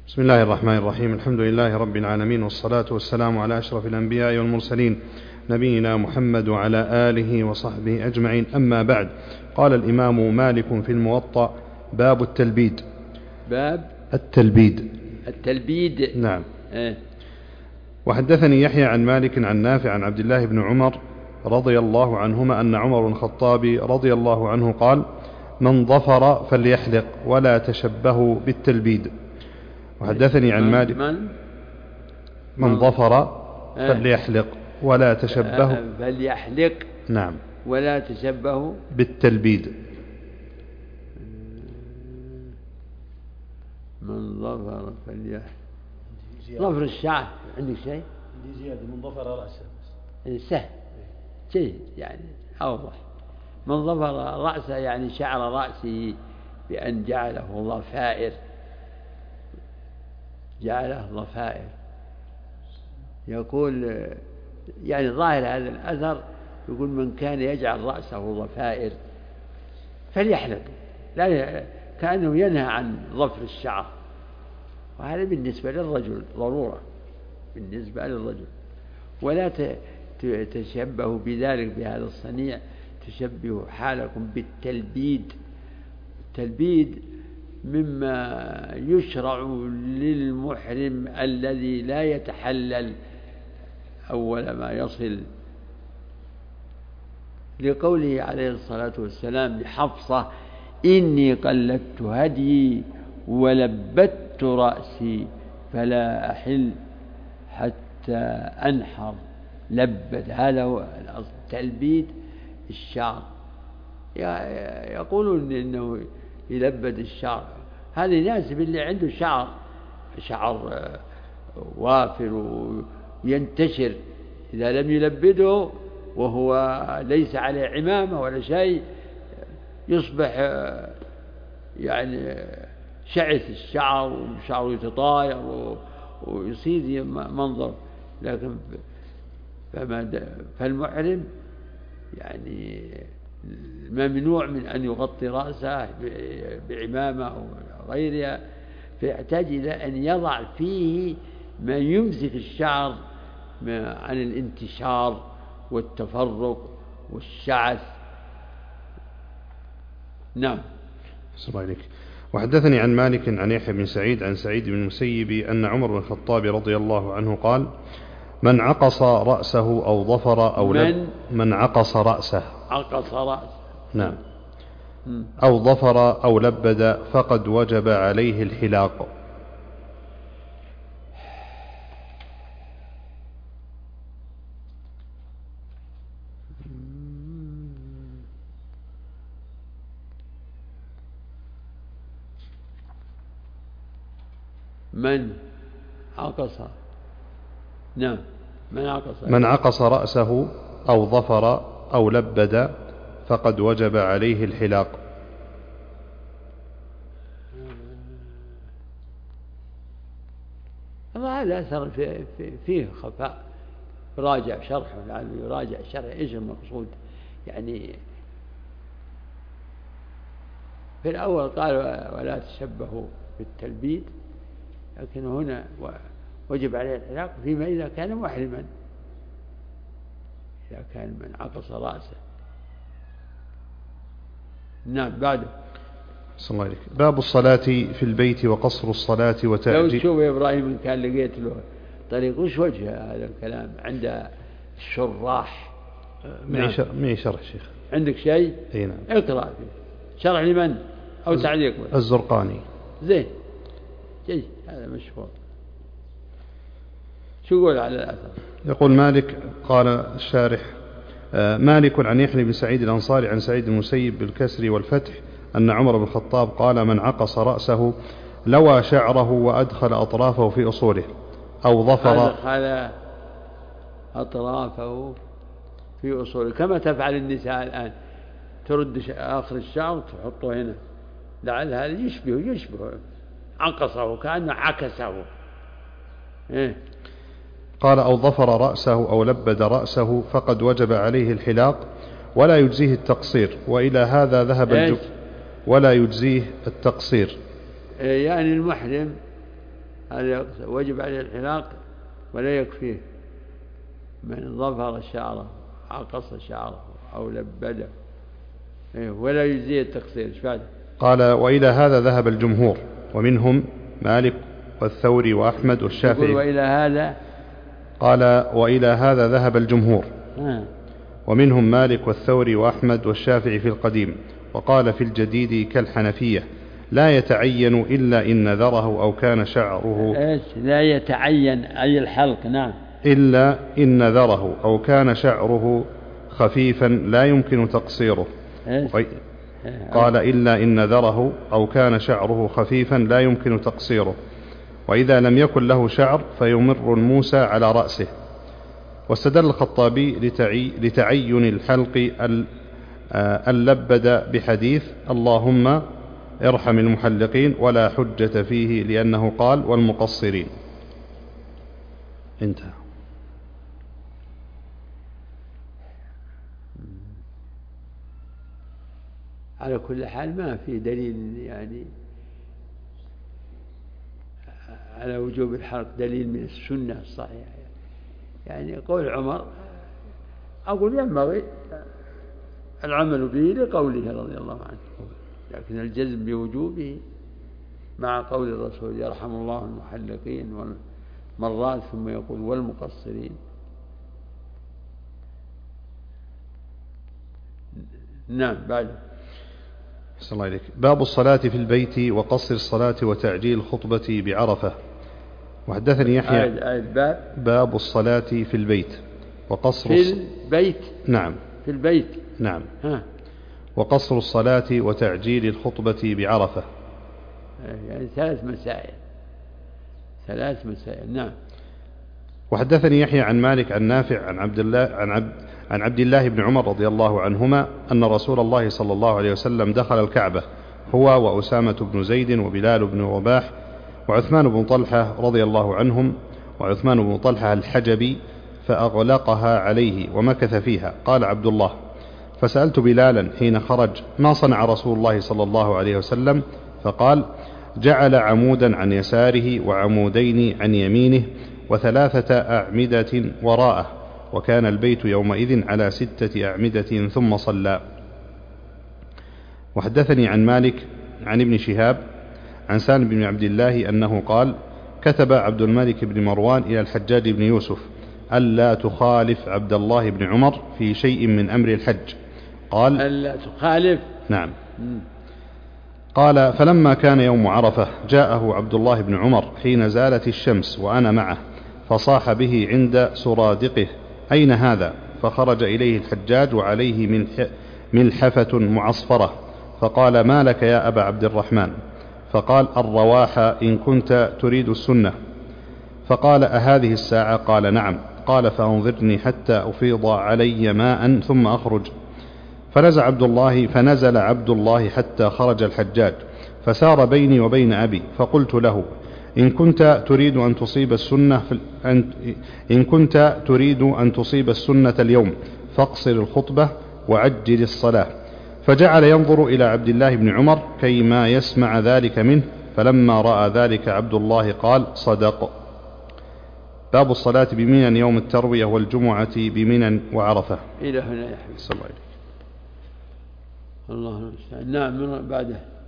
بسم الله الرحمن الرحيم. الحمد لله رب العالمين، والصلاة والسلام على أشرف الأنبياء والمرسلين، نبينا محمد وعلى آله وصحبه أجمعين. أما بعد، قال الإمام مالك في الموطأ: باب التلبيد. باب التلبيد. نعم. وحدثني يحيى عن مالك عن نافع عن عبد الله بن عمر رضي الله عنهما أن عمر بن الخطاب رضي الله عنه قال: من ظفر فليحلق ولا تشبهوا بالتلبيد. وحدثني عن مالك: من ظفر فليحلق ولا تشبهوا فليحلق. نعم. ولا تشبهوا بالتلبيد. من ظفر فليحلق. ظفر الشعر عندك شيء؟ عندي زيادة: من ظفر رأسه. سهل جيد، يعني أوضح. من ظفر رأسه يعني شعر رأسه بأن جعله ضفائر، يقول يعني ظاهر هذا الأثر يقول: من كان يجعل رأسه ضفائر فليحلق، لا كأنه ينهى عن ظفر الشعر، وهذا بالنسبة للرجل ضرورة، بالنسبة للرجل. ولا تشبهوا بذلك بهذا الصنيع، تشبهوا حالكم بالتلبيد. التلبيد مما يشرع للمحرم الذي لا يتحلل أول ما يصل، لقوله عليه الصلاة والسلام لحفصة: إني قلدت هدي ولبت رأسي فلا أحل حتى أنحر. لبد، هذا هو الأصل، تلبيد الشعر. يقولون إنه يلبد الشعر، هذا يناسب اللي عنده شعر وافر وينتشر. إذا لم يلبده وهو ليس عليه عمامة ولا شيء يصبح يعني شعث الشعر، وشعره يتطاير ويصير منظر. لكن فالمحرم يعني ممنوع من أن يغطي رأسه بعمامة أو غيرها، فيحتاج إلى أن يضع فيه ما يمسك الشعر عن الانتشار والتفرق والشعث. نعم. السلام عليكم. وحدثني عن مالك عن يحيى بن سعيد عن سعيد بن المسيب أن عمر بن الخطاب رضي الله عنه قال: من عقص رأسه أو ظفر أو من عقص رأسه نعم أو ظفر أو لبد فقد وجب عليه الحلاق. من عقص، نعم، من عقص رأسه أو ظفر أو لبد فقد وجب عليه الحلاق. هذا أثر فيه خفاء، يراجع شرحه، لعله يراجع شرح إيش المقصود. يعني في الأول قال: ولا تشبهوا بالتلبيد، لكن هنا وجب عليه الحلاق فيما إذا كان محرما، إذا كان من عقص رأسه. نعم. بعده صلى الله عليه. باب الصلاة في البيت وقصر الصلاة وتعجيل. لو تشوف يا إبراهيم إن كان لقيت له طريق، وش وجه هذا الكلام عند الشراح؟ معي شرح شيخ. عندك شيء؟ اي نعم. اقرأ فيه. شرح لمن أو تعليق؟ الزرقاني. زين جيد، هذا مشهور. شو يقول على الأثر؟ يقول مالك، قال الشارح: مالك عن يحيى بن سعيد الأنصاري عن سعيد المسيب بالكسر والفتح أن عمر بن الخطاب قال: من عقص رأسه لوى شعره وأدخل أطرافه في أصوله أو ظفر، أدخل أطرافه في أصوله، كما تفعل النساء الآن، ترد آخر الشعر وتحطه هنا، لعل هذا يشبه عقصه، كأنه عكسه. قال: أو ظفر رأسه أو لبد رأسه فقد وجب عليه الحلاق ولا يجزيه التقصير. وإلى هذا ذهب ولا يجزيه التقصير، يعني المحرم هذا وجب عليه الحلاق ولا يكفيه من ظفر شعره عقص شعره أو لبده ولا يجزي التقصير. قال وإلى هذا ذهب الجمهور ومنهم مالك والثوري وأحمد والشافعي. وإلى هذا قال وإلى هذا ذهب الجمهور ومنهم مالك والثوري وأحمد والشافعي في القديم. وقال في الجديد كالحنفية لا يتعين إلا إن نذره أو كان شعره لا يتعين أي الحلق. نعم. إلا إن نذره أو كان شعره خفيفا لا يمكن تقصيره. قال إلا إن نذره أو كان شعره خفيفا لا يمكن تقصيره وإذا لم يكن له شعر فيمر الموسى على رأسه. واستدل الخطابي لتعين الحلق اللبد بحديث اللهم ارحم المحلقين ولا حجة فيه لأنه قال والمقصرين. انتهى. على كل حال ما في دليل يعني على وجوب الحلق دليل من السنة الصحيحة. يعني قول عمر أقول ينبغي العمل به لقوله رضي الله عنه، لكن الجزم بوجوبه مع قول الرسول يرحم الله المحلقين والمرات ثم يقول والمقصرين. نعم. بعد صلى الله عليك. باب الصلاة في البيت وقصر الصلاة وتعجيل الخطبة بعرفة. وحدثني يحيى باب الصلاة في البيت وقصر في البيت. نعم في البيت. نعم. وقصر الصلاة وتعجيل الخطبة بعرفة. يعني ثلاث مسائل. نعم. وحدثني يحيى عن مالك عن نافع عن عبد الله بن عمر رضي الله عنهما أن رسول الله صلى الله عليه وسلم دخل الكعبة هو وأسامة بن زيد وبلال بن رباح وعثمان بن طلحة رضي الله عنهم، وعثمان بن طلحة الحجبي، فأغلقها عليه ومكث فيها. قال عبد الله فسألت بلالا حين خرج ما صنع رسول الله صلى الله عليه وسلم؟ فقال جعل عمودا عن يساره وعمودين عن يمينه وثلاثة أعمدة وراءه، وكان البيت يومئذ على 6 أعمدة ثم صلى. وحدثني عن مالك عن ابن شهاب عن سالم بن عبد الله أنه قال كتب عبد الملك بن مروان إلى الحجاج بن يوسف ألا تخالف عبد الله بن عمر في شيء من أمر الحج. قال ألا تخالف. نعم. قال فلما كان يوم عرفة جاءه عبد الله بن عمر حين زالت الشمس وأنا معه فصاح به عند سرادقه أين هذا؟ فخرج إليه الحجاج وعليه ملحفة معصفرة فقال ما لك يا أبا عبد الرحمن؟ فقال الرواح إن كنت تريد السنة. فقال أهذه الساعة؟ قال نعم. قال فأنظرني حتى أفيض علي ماء ثم أخرج. فنزل عبد الله حتى خرج الحجاج فسار بيني وبين أبي فقلت له إن كنت تريد أن تصيب السنة اليوم فاقصر الخطبة وعجل الصلاة. فجعل ينظر إلى عبد الله بن عمر كيما يسمع ذلك منه، فلما رأى ذلك عبد الله قال صدق. باب الصلاة بمنى يوم التروية والجمعة بمنى وعرفة. إلى هنا يا حبيبي. صلى الله عليه وسلم. الله المستعان. نعم. من بعده